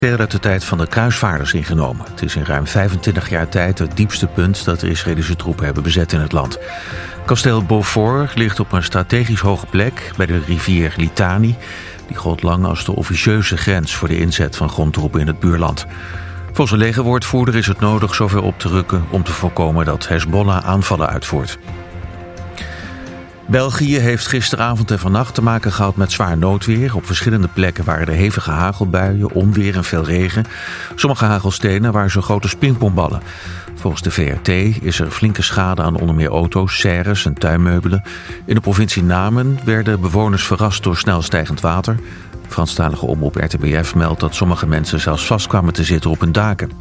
uit de tijd van de kruisvaarders ingenomen. Het is in ruim 25 jaar tijd het diepste punt dat de Israëlische troepen hebben bezet in het land. Kasteel Beaufort ligt op een strategisch hoge plek bij de rivier Litani. Die gold lang als de officieuze grens voor de inzet van grondtroepen in het buurland. Volgens een legerwoordvoerder is het nodig zover op te rukken om te voorkomen dat Hezbollah aanvallen uitvoert. België heeft gisteravond en vannacht te maken gehad met zwaar noodweer. Op verschillende plekken waren er hevige hagelbuien, onweer en veel regen. Sommige hagelstenen waren zo groot als pingpongballen. Volgens de VRT is er flinke schade aan onder meer auto's, serres en tuinmeubelen. In de provincie Namen werden bewoners verrast door snel stijgend water. De Franstalige omroep RTBF meldt dat sommige mensen zelfs vast kwamen te zitten op hun daken.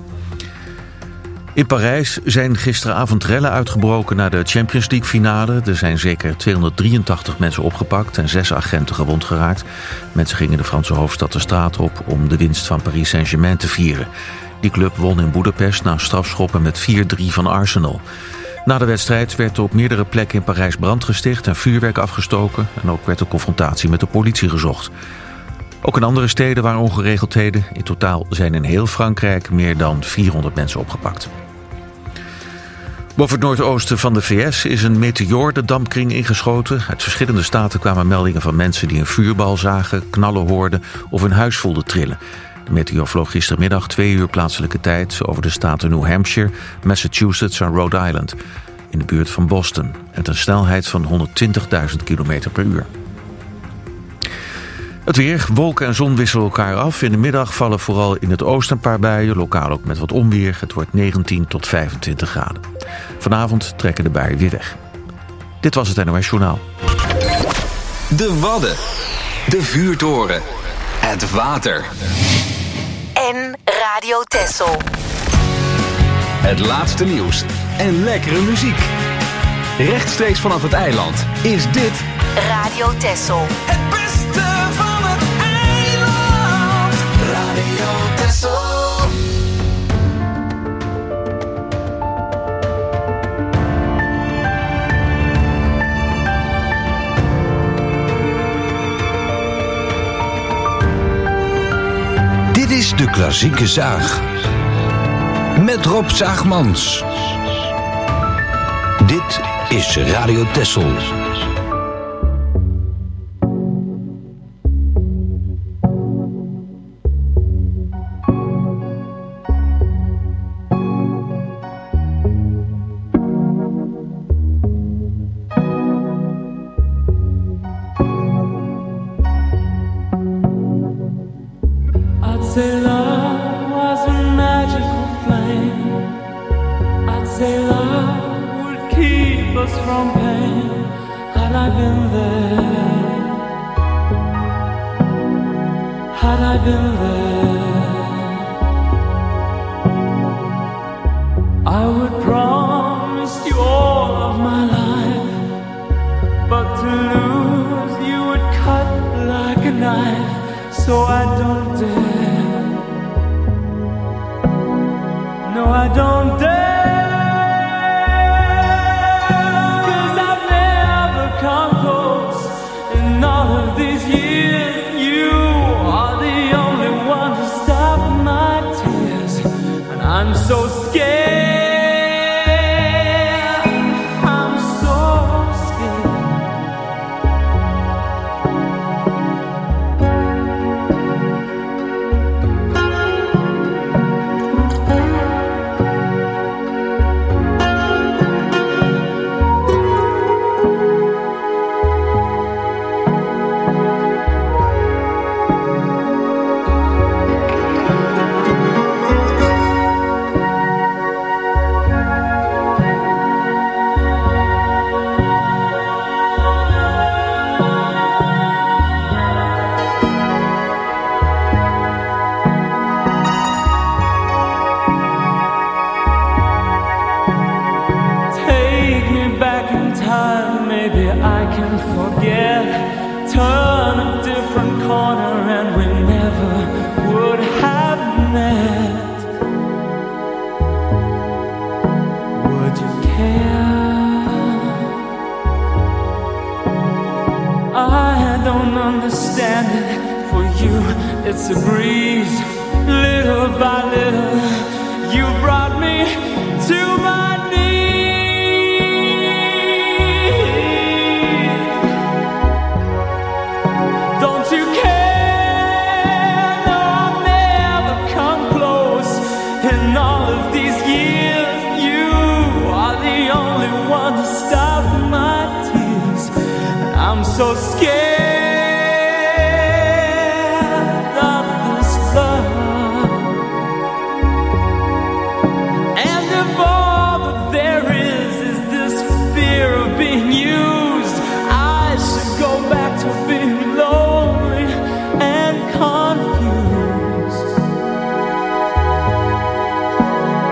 In Parijs zijn gisteravond rellen uitgebroken na de Champions League finale. Er zijn zeker 283 mensen opgepakt en 6 agenten gewond geraakt. Mensen gingen de Franse hoofdstad de straat op om de winst van Paris Saint-Germain te vieren. Die club won in Boedapest na strafschoppen met 4-3 van Arsenal. Na de wedstrijd werd op meerdere plekken in Parijs brand gesticht en vuurwerk afgestoken. En ook werd een confrontatie met de politie gezocht. Ook in andere steden waren ongeregeldheden. In totaal zijn in heel Frankrijk meer dan 400 mensen opgepakt. Boven het noordoosten van de VS is een meteoor de dampkring ingeschoten. Uit verschillende staten kwamen meldingen van mensen die een vuurbal zagen, knallen hoorden of hun huis voelden trillen. De meteoor vloog gistermiddag 2 uur plaatselijke tijd over de staten New Hampshire, Massachusetts en Rhode Island. In de buurt van Boston. Met een snelheid van 120.000 km per uur. Het weer, wolken en zon wisselen elkaar af. In de middag vallen vooral in het oosten een paar buien, lokaal ook met wat onweer. Het wordt 19 tot 25 graden. Vanavond trekken de buien weer weg. Dit was het NOS Journaal. De Wadden, de vuurtoren, het water. En Radio Texel. Het laatste nieuws en lekkere muziek. Rechtstreeks vanaf het eiland is dit Radio Texel. Het beste van het eiland. Radio Texel. Dit is de klassieke zaag. Met Rob Zaagmans. Dit is Radio Texel.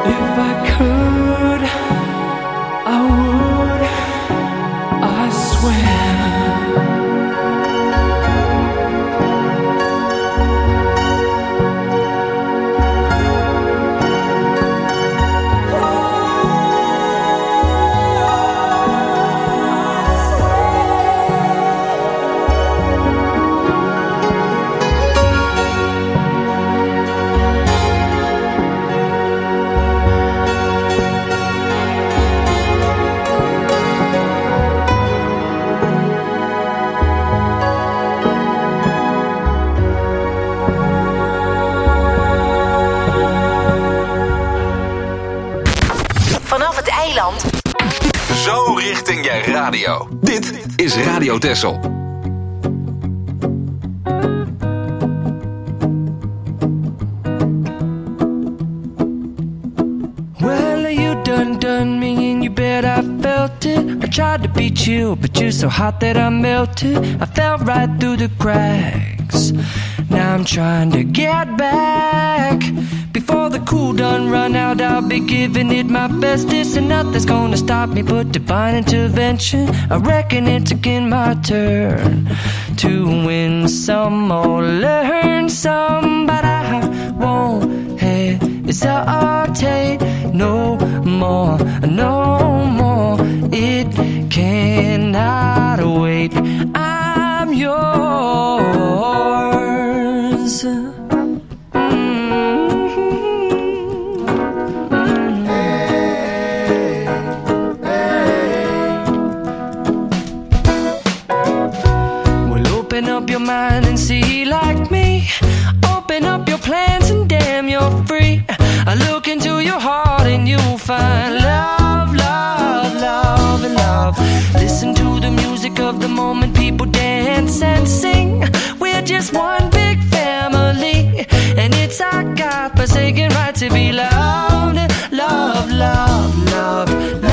If I could, I would, I swear. Vanaf het eiland. Zo richting je radio. Dit is Radio Texel. Well, you done me and you bet I felt it. I tried to beat you, but you're so hot that I melted. I fell right through the cracks. Now I'm trying to get back. Before the cool done run out, I'll be giving it my bestest, and nothing's gonna stop me but divine intervention. I reckon it's again my turn to win some or learn some, but I won't hesitate no more, no more. It cannot wait. I'm yours. Up your mind and see like me. Open up your plans and damn, you're free. I look into your heart and you'll find love, love, love, and love. Listen to the music of the moment, people dance and sing. We're just one big family, and it's our God-forsaken right to be loved. Love, love, love,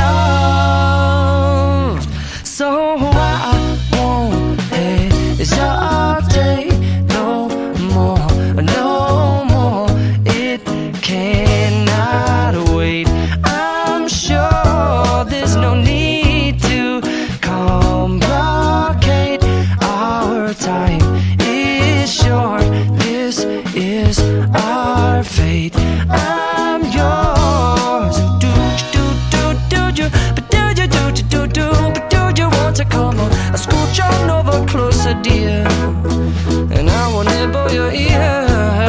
love. So I won't hesitate no more, no more. It cannot wait. I'm sure there's no need to complicate. Our time is short. This is our fate. I'm yours. Do you? But do you want to come on? I scooch on over closer, dear, and I will nibble your ear.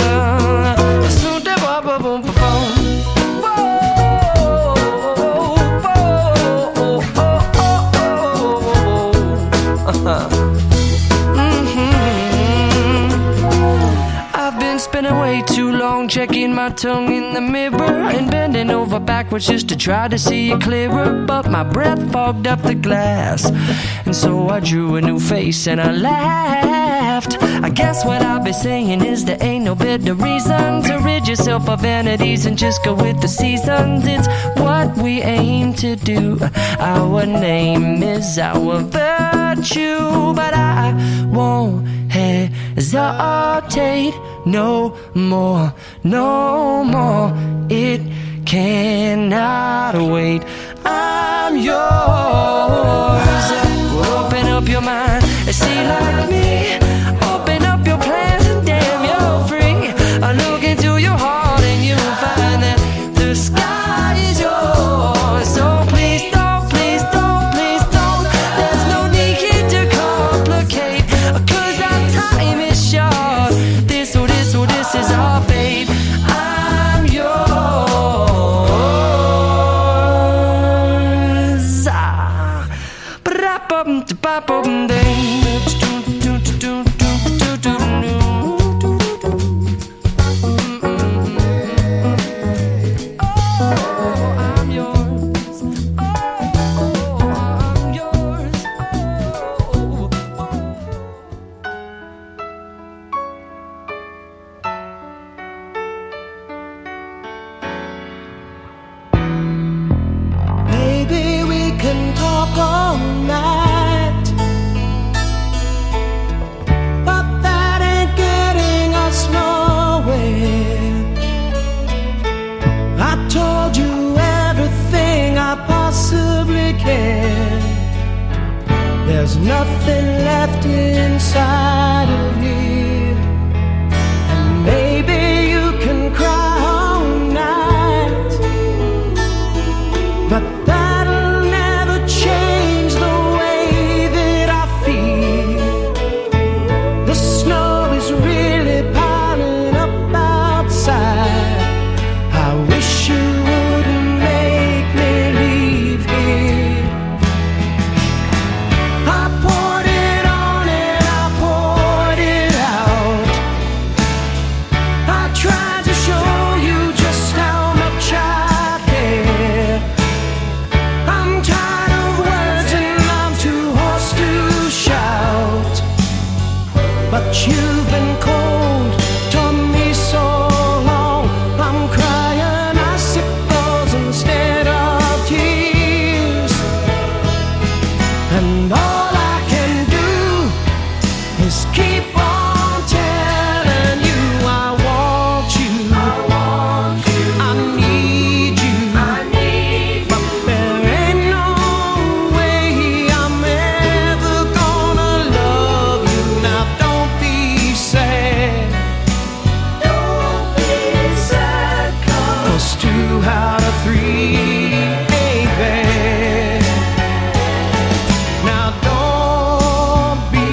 I've been spending way too long checking my tongue in the mirror and bending over backwards just to try to see it clearer, but my breath fogged up the glass, and so I drew a new face and I laughed. I guess what I'll be saying is there ain't no better reason to rid yourself of vanities and just go with the seasons. It's what we aim to do. Our name is our virtue, but I won't hesitate no more, no more. It cannot wait. I'm yours. Open up your mind and see like me. Open up your plans and damn, you're free. I look into your heart and you'll find that the sky is yours. So please don't, please don't, please don't. There's no need to complicate, 'cause our time is short. This is our fate. I'm yours. nothing left inside of me. And maybe you can cry all night, but that'll never change the way that I feel. The snow is really piling up outside. I wish you wouldn't make me leave here. I poured it on and I poured it out. I tried to show you just how much I care. I'm tired of words and I'm too hoarse to shout. But you've been cold to me so long. I'm crying icicles instead of tears. And all I can do is keep on telling you I want you. I need you. But there ain't no way I'm ever gonna love you. Now don't be sad. 'Cause 2 out of 3 ain't bad. Now don't be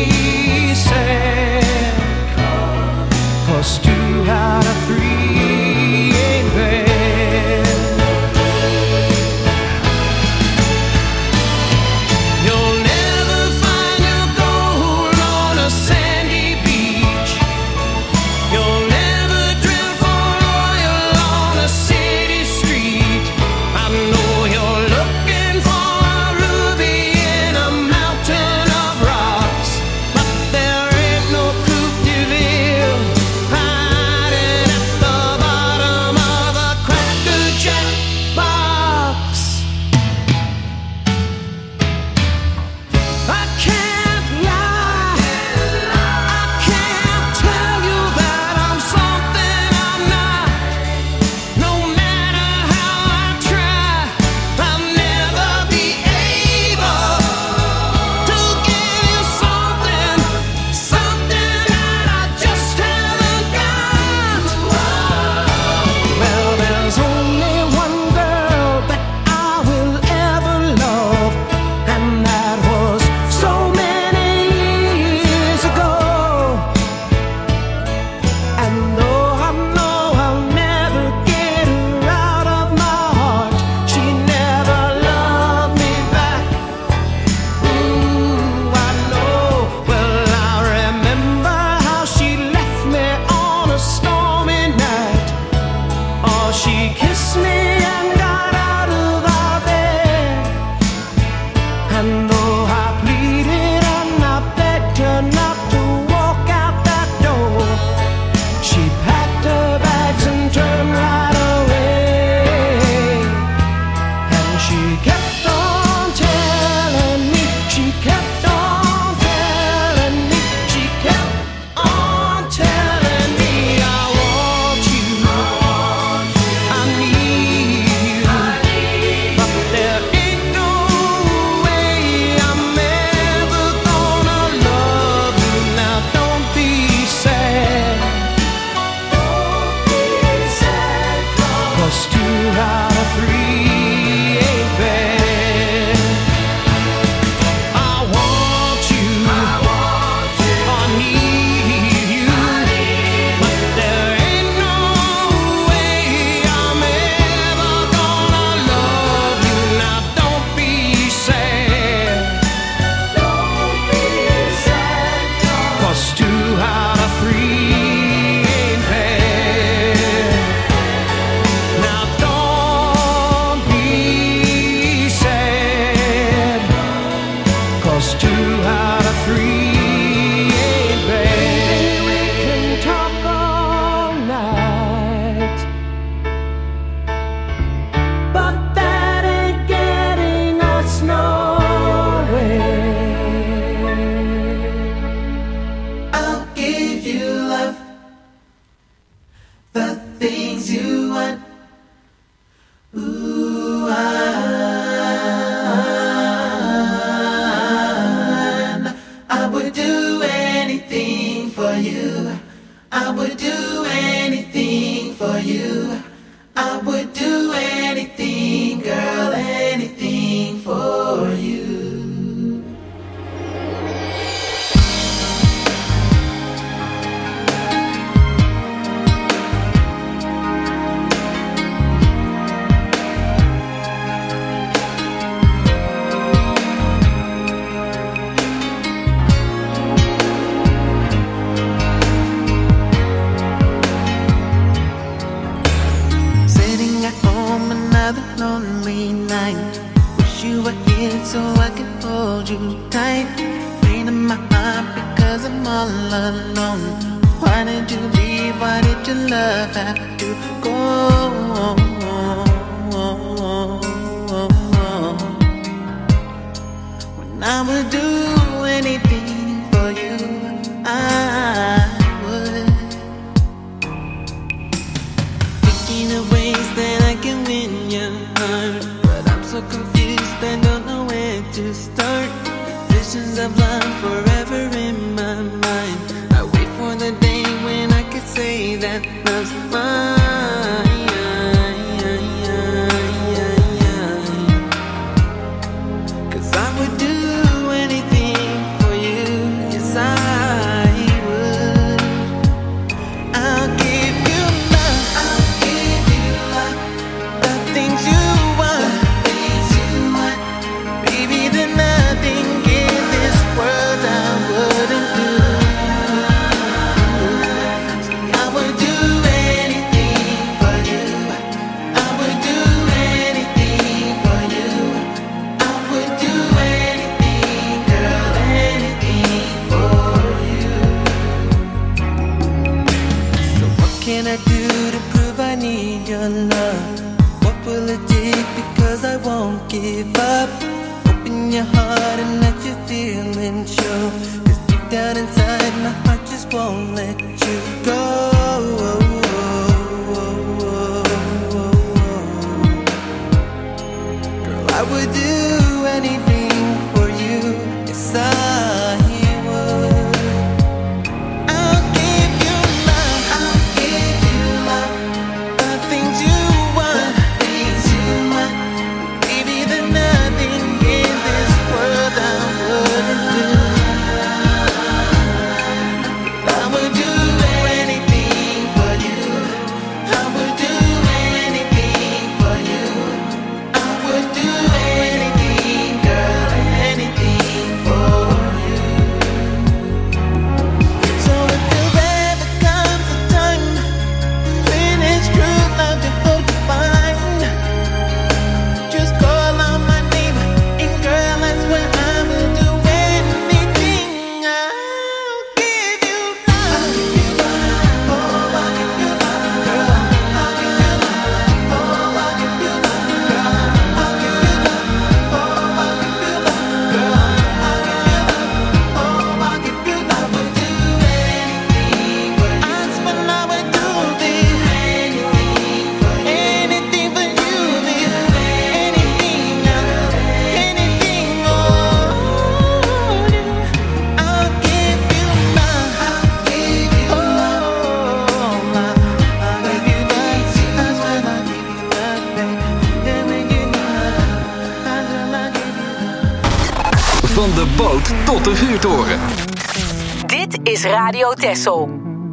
sad. 'Cause 2 out of 3 ain't bad. You'll never find your gold on a sandy beach. You'll never drill for oil on a city street. I know you're looking for a ruby in a mountain of rocks, but there ain't no Coupe de Ville hiding at the bottom of a Cracker Jack box. I can't lie. I can't tell you that I'm something I'm not. No matter how I try, I'll never be able to give you something that I just haven't got. Well, there's only one girl that I will ever love, and that was so many years ago. And though I know I'll never get her out of my heart, she never loved me back. I know. Well, I remember how she left me on a stormy night. Oh, she kissed me and got out of our bed. And though I pleaded and I begged her not to walk out that door, she packed her bags and turned right away. And she kept on telling me, she kept on telling me, she kept on telling me I want you. I need you. But there ain't no way I'm ever gonna love you. Now don't be sad. 'Cause 2 out of 3 ain't bad. I want you. I need you. But there ain't no way I'm ever gonna love you. Now don't be sad. 'Cause 2 out of 3 ain't bad. Now don't be sad. 'Cause 2 out of 3 ain't bad. We can talk all night, but that ain't getting us nowhere. I'll give you love, the things you want. Ooh, I would do anything for you. I would do anything, girl, anything for you. Lonely night, wish you were here so I could hold you tight. Pain in my heart because I'm all alone. Why did you leave? Why did your love have to go? When I would do anything for you, I would. Thinking of ways that I can win your heart, but I'm so confused, I don't know where to start. Visions of love forever in my mind. I wait for the day when I could say that love's mine. 'Cause I would do anything for you, yes I would. I'll give you love, I'll give you love, the things you want, baby, there's nothing in this world I wouldn't do. I would do anything for you. I would do anything for you. I would do anything, girl, anything for you. So what can I do to prove I need your love? What will it take? Because I won't give up. Open your heart and let your feelings show. 'Cause deep down inside my heart just won't let you go. Girl, I would do anything for you, yes I would. I'll give you love, I'll give you love, the things you want, baby, there's nothing in this world I wouldn't do. I would do anything for you. I would do anything for you. I would do anything, girl, anything for you. So if there ever comes a time when it's true love to hold you fine, just call on my name, and girl, that's where I will do anything. I'll give you love. Oh, I'll give you love, girl. I'll give you love. Oh, I'll give you love, girl. I'll give you love. Oh, I'll give you love, girl. I'll give you love. Oh, I'll give you love. I would do anything for you. I swear I would do this. Anything for you, baby. Anything, anything, oh. I'll give you love. I'll give you love. Oh, I'll give you love. I swear I'll give you love, baby. Yeah, when you love, I swear I'll give you love. Van de boot tot de vuurtoren. Dit is Radio Texel.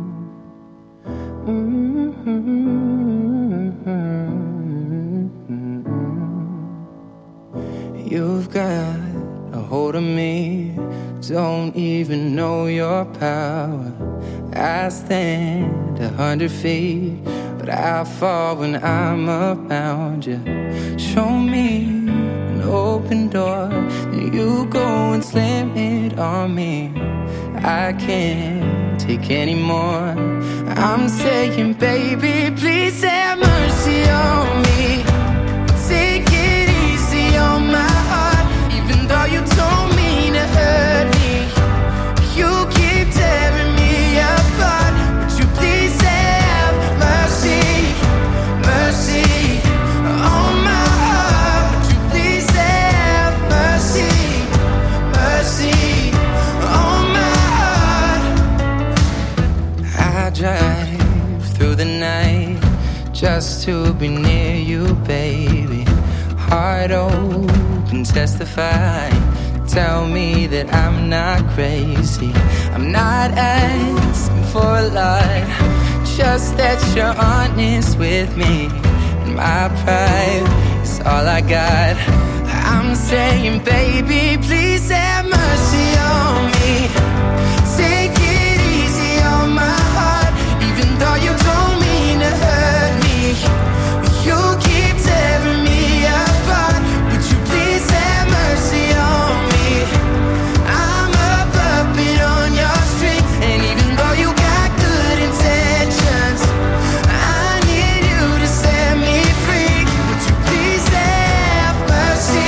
You've got a hold of me, don't even know your power. I stand 100 feet, but I fall when I'm around you. Show me an open door, then you go and slam it on me. I can't take any more. I'm saying, baby, please have mercy on me. Take it easy on my heart, even though you told me to hurt me. You keep tearing me apart. Would you please have mercy, mercy on my heart? Would you please have mercy, mercy on my heart? I drive just to be near you, baby. Heart open, testify. Tell me that I'm not crazy. I'm not asking for a lot, just that you're honest with me. And my pride is all I got. I'm saying, baby, please have mercy on me. Take it easy on my heart, even though you don't mean to hurt me. You keep tearing me apart. Would you please have mercy on me? I'm a puppet on your string, and even though you got good intentions, I need you to set me free. Would you please have mercy,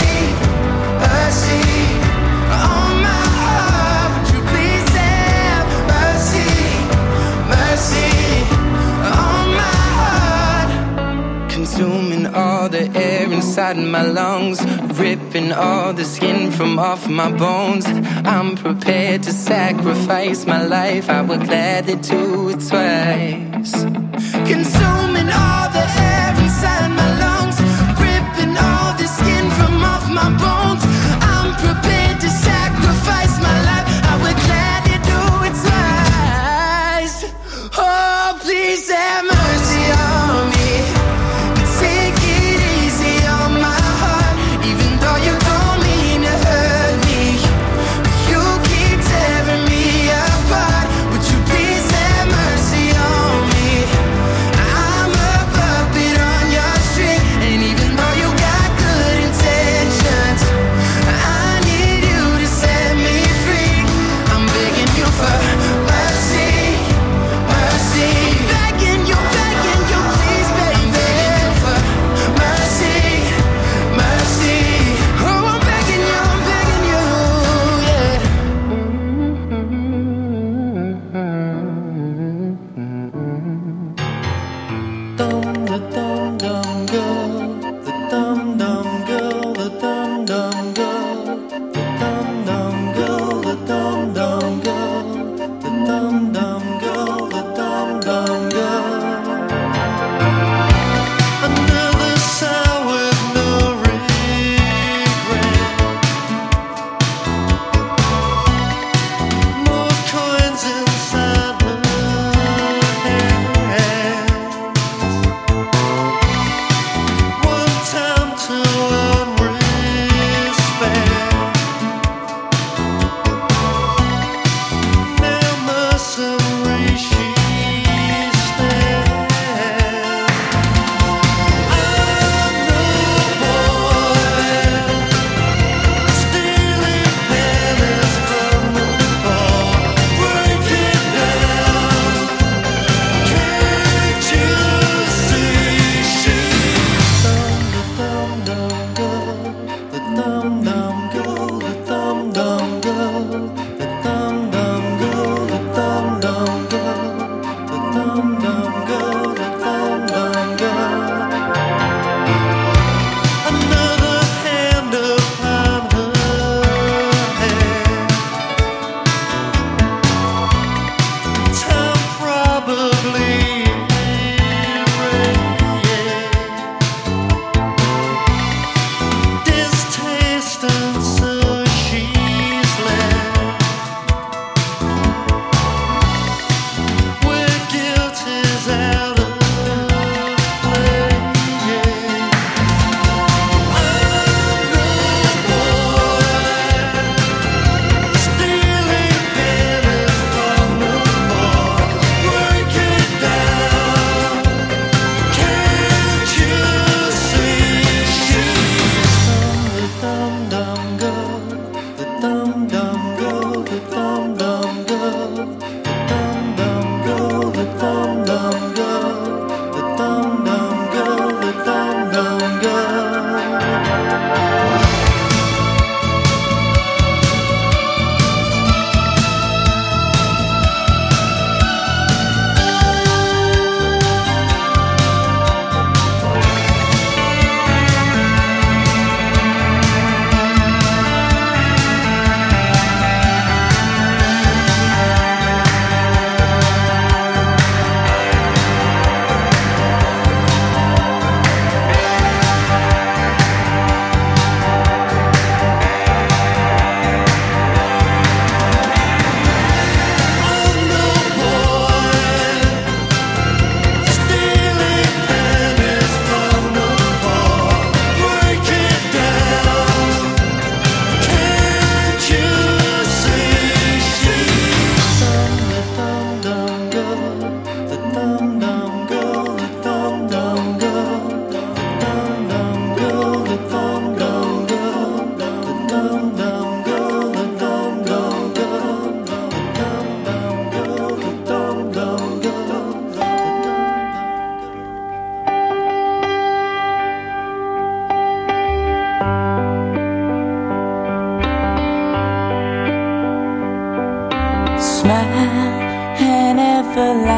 mercy on my heart? Would you please have mercy, mercy on my heart? Consuming all the air inside my lungs, ripping all the skin from off my bones. I'm prepared to sacrifice my life, I would gladly do it twice. Consuming all the air inside my lungs, ripping all the skin from off my bones. I'm prepared to sacrifice my life, I would gladly do it twice. Oh, please have mercy on me. Take it easy on my heart, even though you don't mean to hurt me. You keep tearing me apart. Would you please have mercy on me? I'm a puppet on your string, and even though you got good intentions, I need you to set me free. I'm begging you for mercy, mercy. Begging you, please, baby, for mercy, mercy. Oh, I'm begging you, yeah. The dum-dum girl, the dum-dum girl, the dum-dum girl, the dum-dum girl, the dum-dum girl, the dum-dum girl, the dum-dum girl. Another sound with no regret. More coins inside her hands.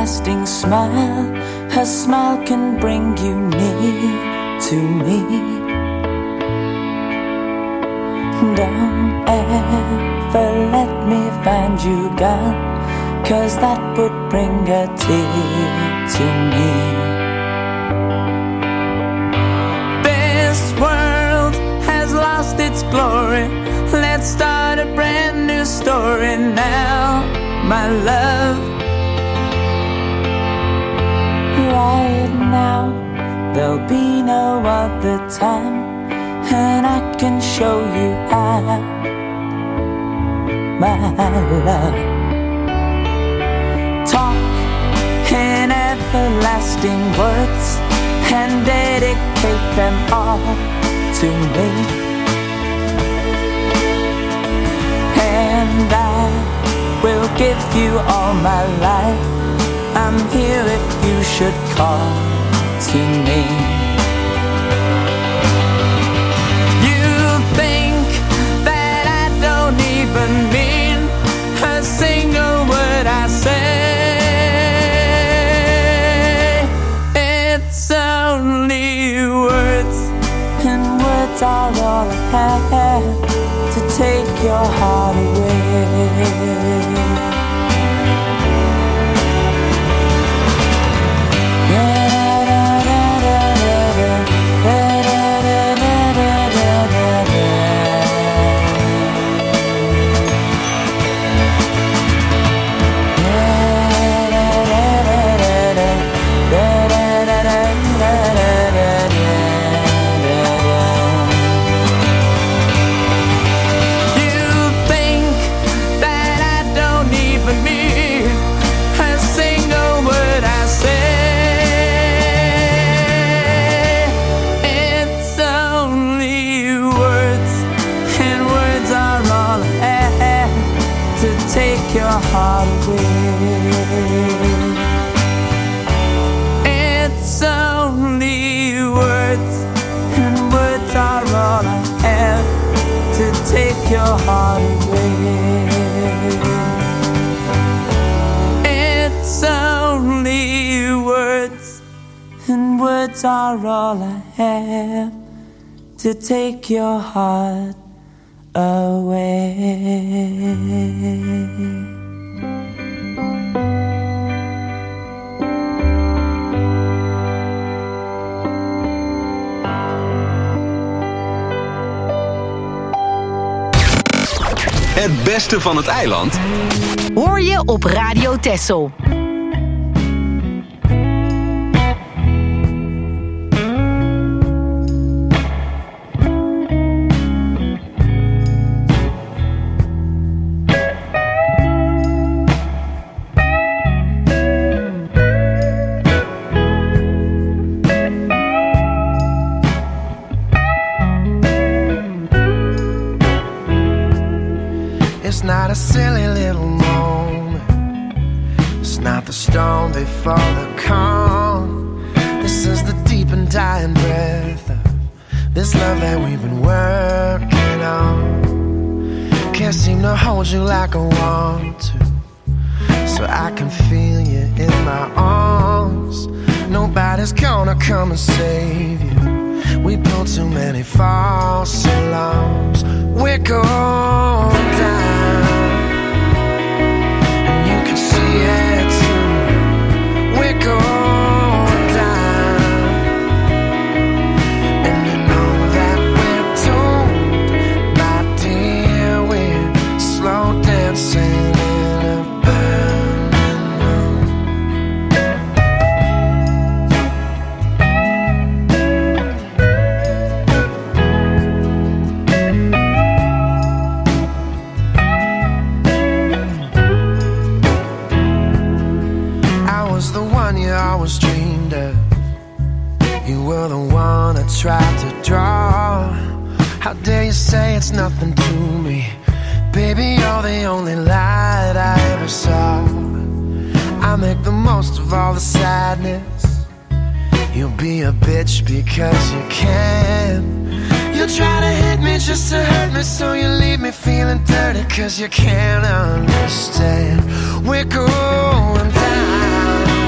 everlasting smile. Her smile can bring you near to me. Don't ever let me find you gone, 'cause that would bring a tear to me. This world has lost its glory. Let's start a brand new story now, my love. Right now, there'll be no other time, and I can show you how, my love. Talk in everlasting words and dedicate them all to me. And I will give you all my life. I'm here if you should call to me. You think that I don't even mean a single word I say. It's only words, and words are all I have to take your heart away. Your heart away. It's only words, and words are all I have to take your heart away. It's only words, and words are all I have to take your heart away. Het beste van het eiland hoor je op Radio Texel. It's not a silly little moment. It's not the storm before the calm. This is the deep and dying breath of this love that we've been working on. Can't seem to hold you like I want to, so I can feel you in my arms. Nobody's gonna come and save you. We built too many false alarms. We're going down, and you can see it too. We're going down, and you know that we're doomed, my dear. We're slow dancing in a burning room. You always dreamed of. You were the one I tried to draw. How dare you say it's nothing to me? Baby, you're the only light I ever saw. I make the most of all the sadness. You'll be a bitch because you can. You try to hit me just to hurt me, so you leave me feeling dirty cause you can't understand. We're going down,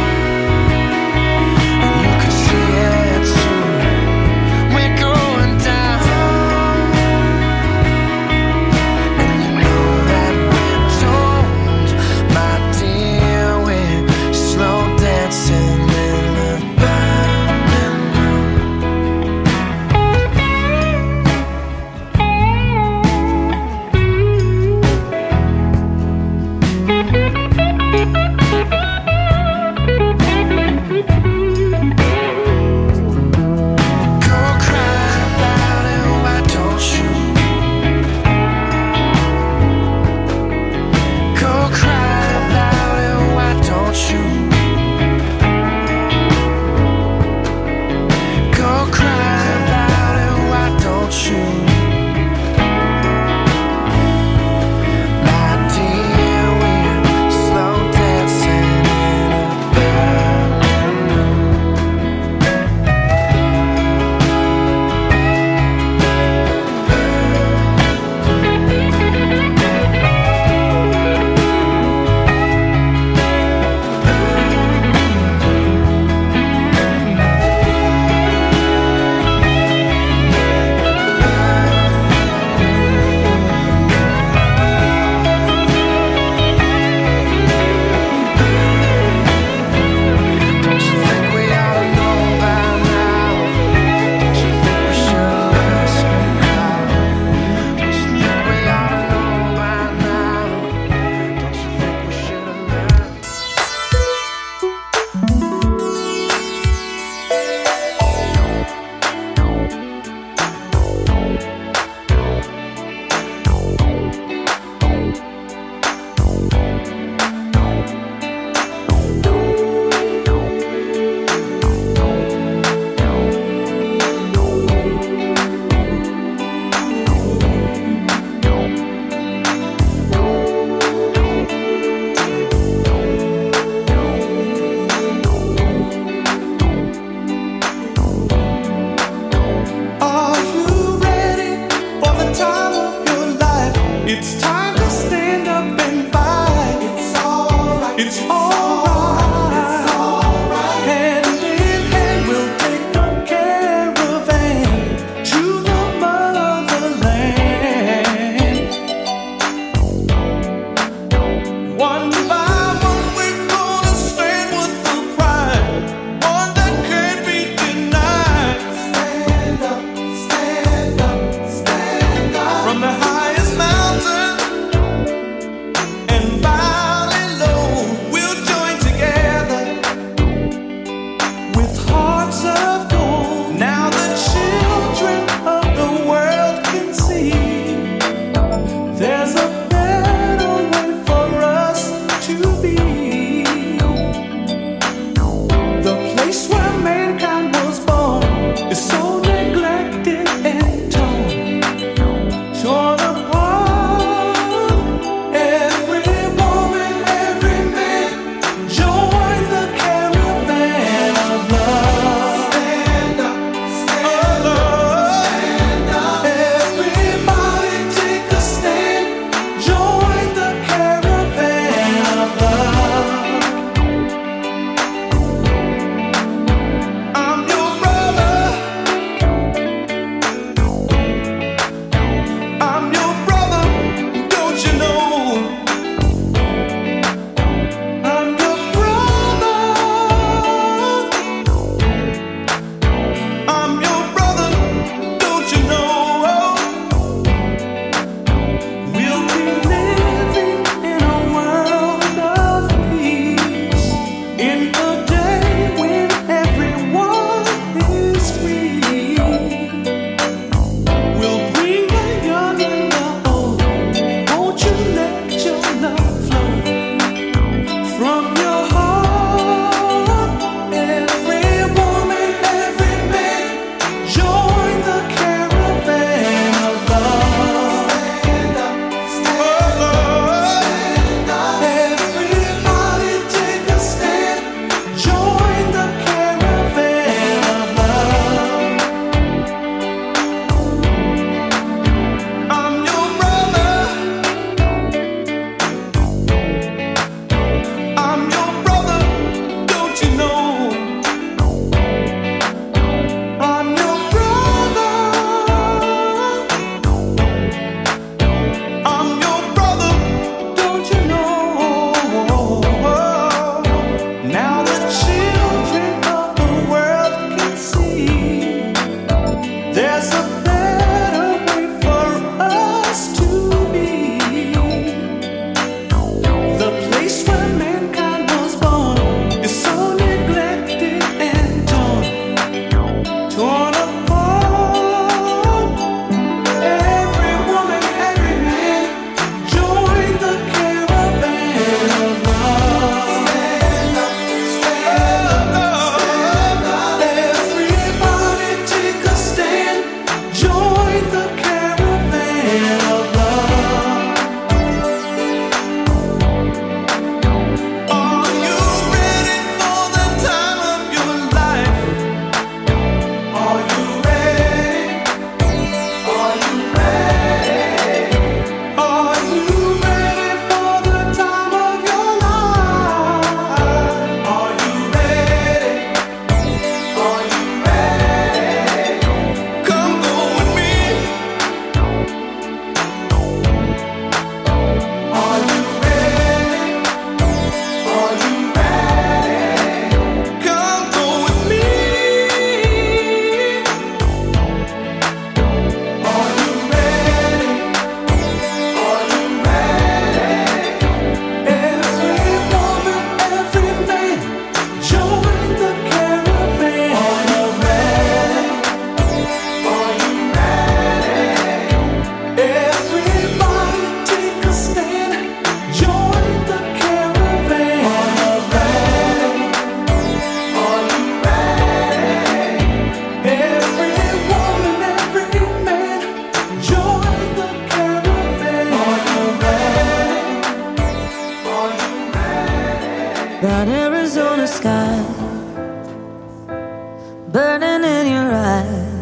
burning in your eyes.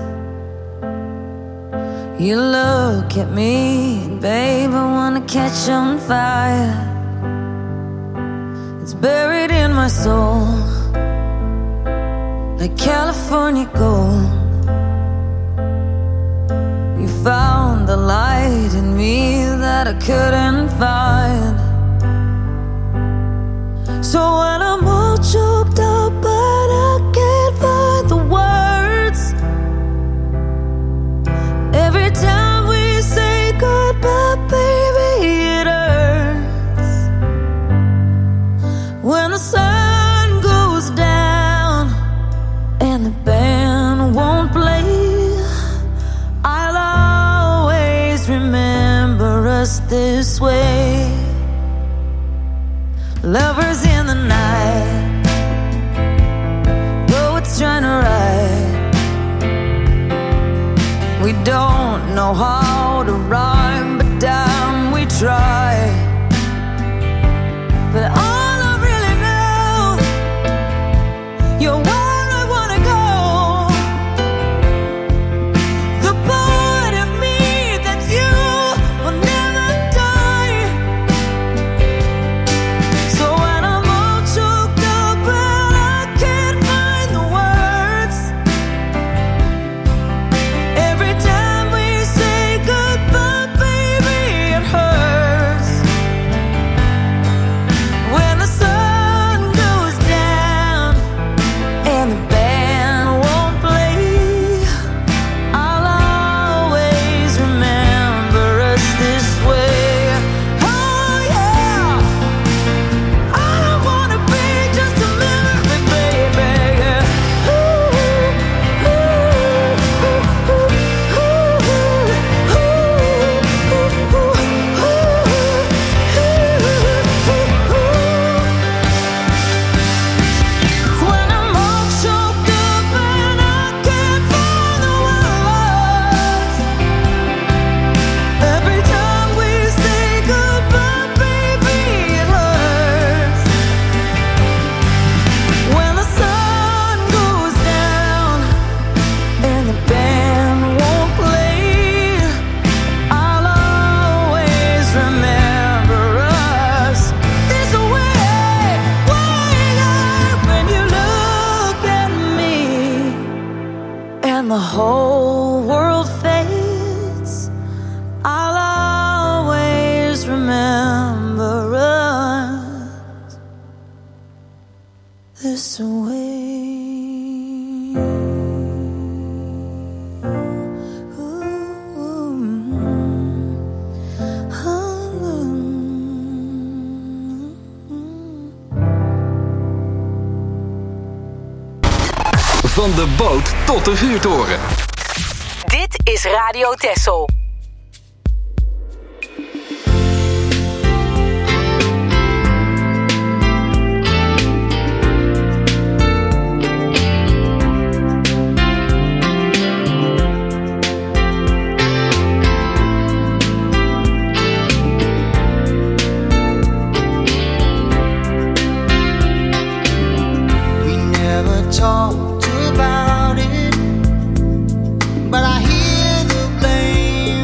You look at me, babe, I wanna catch on fire. It's buried in my soul, like California gold. You found the light in me that I couldn't find. So when I'm all choked up but I can't find the words, every time we say goodbye, baby, it hurts. When the sun goes down and the band won't play, I'll always remember us this way. Lovers in the night, poets trying to write. We don't know how to rhyme, but damn, we try. But all I really know, you're where I wanna go. The part of me that's you will never die. So when I'm all choked up but I can't find the words, every time we say goodbye, baby, it hurts. When the sun goes down and the band won't play, I'll always remember us this way. Oh yeah, I don't wanna be just a memory, baby. When I'm all choked up and I can't find the words, every time we say goodbye, baby, it hurts. When the sun goes down and the band won't play, I'll always remember us this way. When you look at me and the whole world fades, I'll always remember us this way. Van de boot tot de vuurtoren. Dit is Radio Texel. We never talked about it, but I hear the blame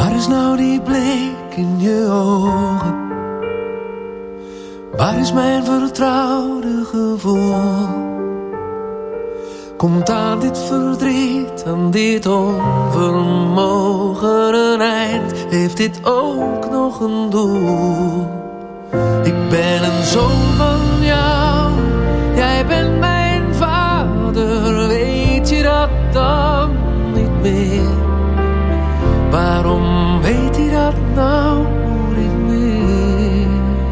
Waar is nou die blik in je ogen? Waar is mijn vertrouwde gevoel? Komt aan dit verdriet, aan dit onvermogen een eind? Heeft dit ook nog een doel? Ik ben een zoon van jou, jij bent mijn vader. Weet je dat dan niet meer? Waarom weet hij dat nou niet meer?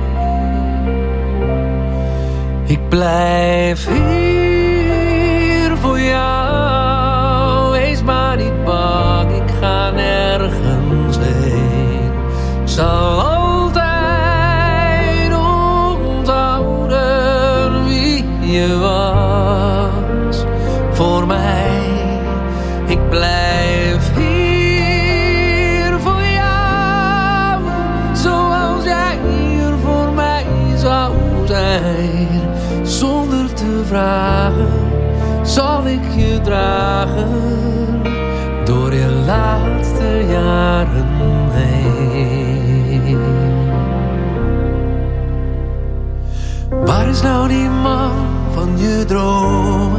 Ik blijf hier voor jou. Wees maar niet bang, ik ga nergens heen. Ik zal altijd onthouden wie je was voor mij. Ik blijf hier voor jou, zoals jij hier voor mij zou zijn. Zonder te vragen zal ik je dragen door je laatste jaren heen. Waar is nou die man van je dromen?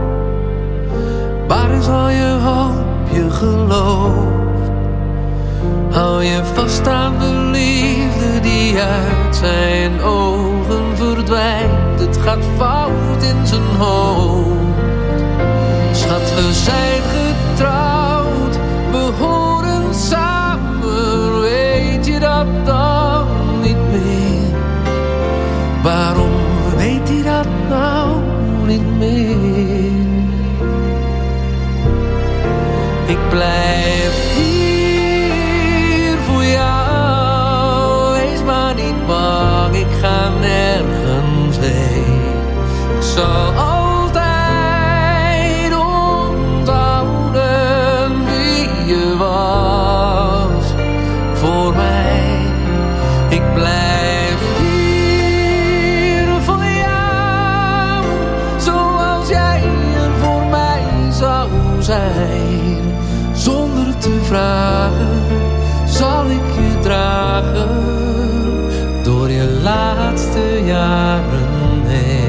Waar is al je hoop, je geloof? Hou je vast aan de liefde die uit zijn ogen verdwijnt. Het gaat fout in zijn hoofd. Schat, we zijn getrouwd, we horen samen. Weet je dat dan niet meer? Waarom weet hij dat nou niet meer? Ik blijf hier voor jou. Wees maar niet bang, ik ga nergens heen. Ik zal altijd onthouden wie je was voor mij. Ik blijf hier voor jou, zoals jij er voor mij zou zijn. Zonder te vragen zal ik je dragen door je laatste jaren heen.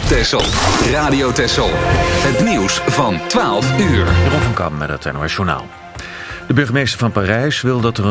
Texel. Radio Texel. Het nieuws van 12 uur. Jeroen van Kam met het NOS Journaal. De burgemeester van Parijs wil dat er